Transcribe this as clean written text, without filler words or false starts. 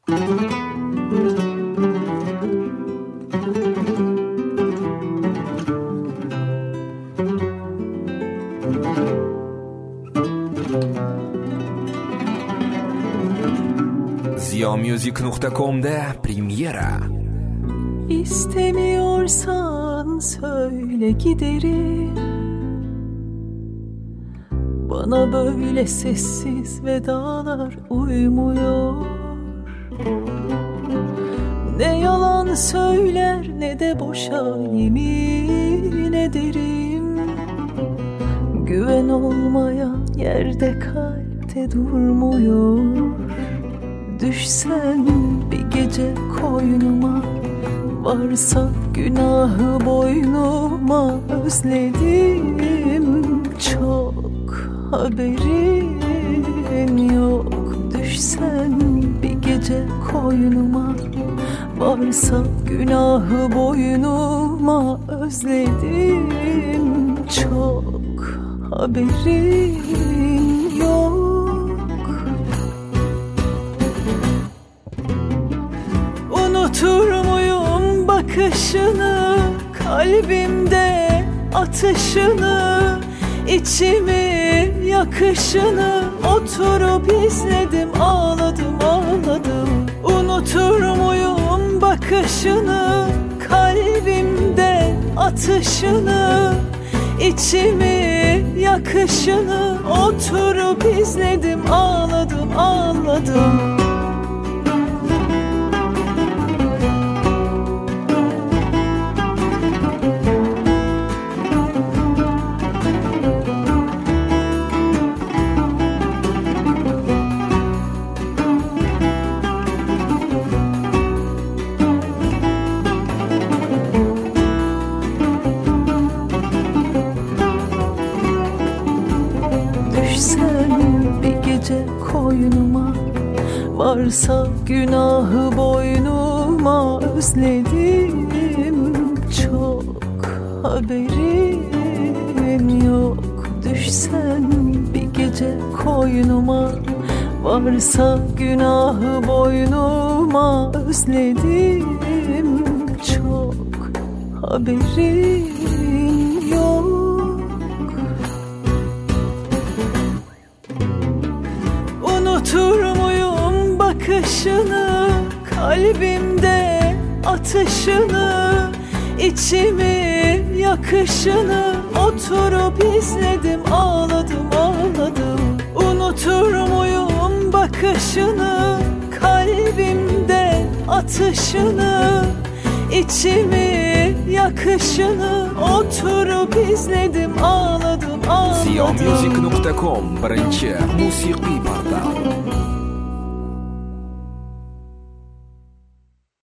Ziyamusic.com'da Premiera. İstemiyorsan söyle giderim. Bana böyle sessiz vedalar uymuyor. Ne yalan söyler ne de boşa yemin ederim. Güven olmayan yerde kalpte durmuyor. Düşsen bir gece koynuma, varsa günahı boynuma, özledim çok haberin yok. Düşsen bir gece koynuma, varsa günahı boynuma, özledim çok haberin yok. Unutur muyum bakışını, kalbimde atışını, içimi yakışını? Oturup izledim, ağladım ağladım. Unutur muyum bakışını, kalbimde atışını, içimi yakışını? Oturup izledim, ağladım ağladım. Koynuma, varsa günahı boynuma, özledim çok haberin yok. Düşsen bir gece koynuma, varsa günahı boynuma, özledim çok haberin yok. Unutur muyum bakışını, kalbimde atışını, içimi yakışını? Oturup izledim, ağladım ağladım. Unutur muyum bakışını, kalbimde atışını, içimi yakışını? Oturup izledim, ağladım ağladım. Ziyamusic.com birinchi musiqiy portal.